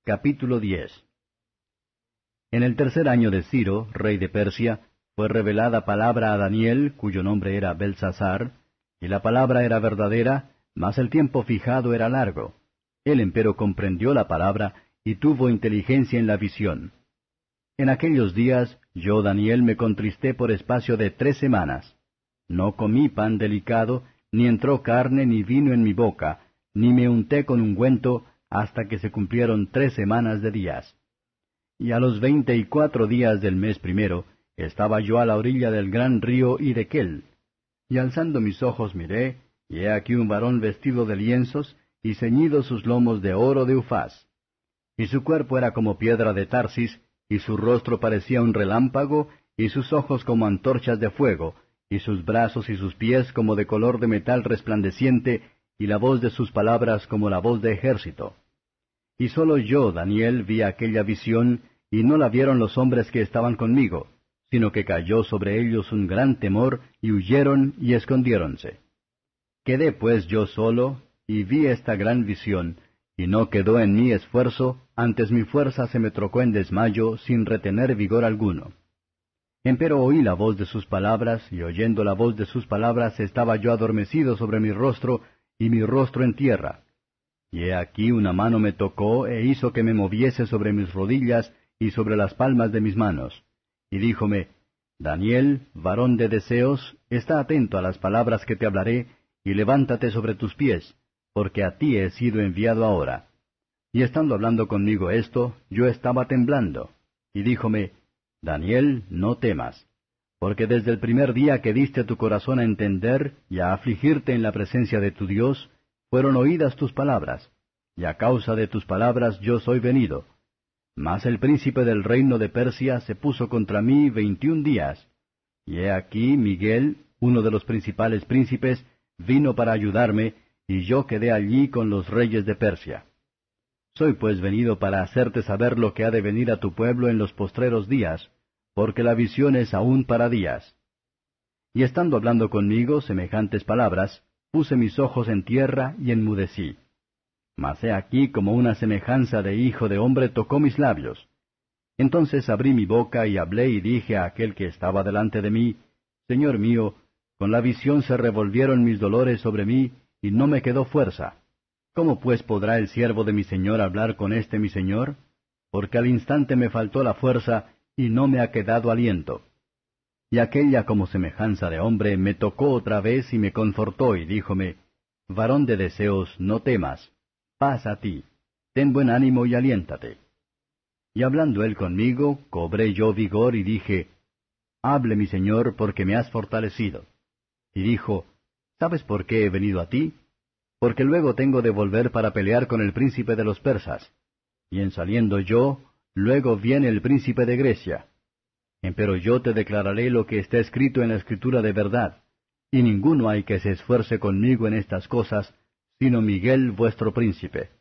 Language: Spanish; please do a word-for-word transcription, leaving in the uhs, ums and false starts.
Capítulo diez. En el tercer año de Ciro, rey de Persia, fue revelada palabra a Daniel, cuyo nombre era Belsasar, y la palabra era verdadera, mas el tiempo fijado era largo. Él empero comprendió la palabra, y tuvo inteligencia en la visión. En aquellos días, yo, Daniel, me contristé por espacio de tres semanas. No comí pan delicado, ni entró carne ni vino en mi boca, ni me unté con ungüento, hasta que se cumplieron tres semanas de días. Y a los veinte y cuatro días del mes primero, estaba yo a la orilla del gran río Hiddekel. Y alzando mis ojos miré, y he aquí un varón vestido de lienzos, y ceñidos sus lomos de oro de Ufaz. Y su cuerpo era como piedra de Tarsis, y su rostro parecía un relámpago, y sus ojos como antorchas de fuego, y sus brazos y sus pies como de color de metal resplandeciente, y la voz de sus palabras como la voz de ejército. Y sólo yo, Daniel, vi aquella visión, y no la vieron los hombres que estaban conmigo, sino que cayó sobre ellos un gran temor, y huyeron y escondiéronse. Quedé pues yo solo, y vi esta gran visión, y no quedó en mí esfuerzo, antes mi fuerza se me trocó en desmayo, sin retener vigor alguno. Empero oí la voz de sus palabras, y oyendo la voz de sus palabras estaba yo adormecido sobre mi rostro, y mi rostro en tierra. Y he aquí una mano me tocó, e hizo que me moviese sobre mis rodillas, y sobre las palmas de mis manos. Y díjome, Daniel, varón de deseos, está atento a las palabras que te hablaré, y levántate sobre tus pies, porque a ti he sido enviado ahora. Y estando hablando conmigo esto, yo estaba temblando. Y díjome, Daniel, no temas, porque desde el primer día que diste tu corazón a entender y a afligirte en la presencia de tu Dios, fueron oídas tus palabras, y a causa de tus palabras yo soy venido. Mas el príncipe del reino de Persia se puso contra mí veintiún días, y he aquí Miguel, uno de los principales príncipes, vino para ayudarme, y yo quedé allí con los reyes de Persia. Soy pues venido para hacerte saber lo que ha de venir a tu pueblo en los postreros días, porque la visión es aún para días. Y estando hablando conmigo semejantes palabras, puse mis ojos en tierra y enmudecí. Mas he aquí como una semejanza de hijo de hombre tocó mis labios. Entonces abrí mi boca y hablé y dije a aquel que estaba delante de mí, Señor mío, con la visión se revolvieron mis dolores sobre mí, y no me quedó fuerza. ¿Cómo pues podrá el siervo de mi señor hablar con este mi señor? Porque al instante me faltó la fuerza, y no me ha quedado aliento. Y aquella como semejanza de hombre me tocó otra vez y me confortó, y díjome, Varón de deseos, no temas, paz a ti, ten buen ánimo y aliéntate. Y hablando él conmigo, cobré yo vigor y dije, Hable mi señor, porque me has fortalecido. Y dijo, ¿Sabes por qué he venido a ti? Porque luego tengo de volver para pelear con el príncipe de los persas. Y en saliendo yo, luego viene el príncipe de Grecia. Empero yo te declararé lo que está escrito en la escritura de verdad, y ninguno hay que se esfuerce conmigo en estas cosas, sino Miguel vuestro príncipe.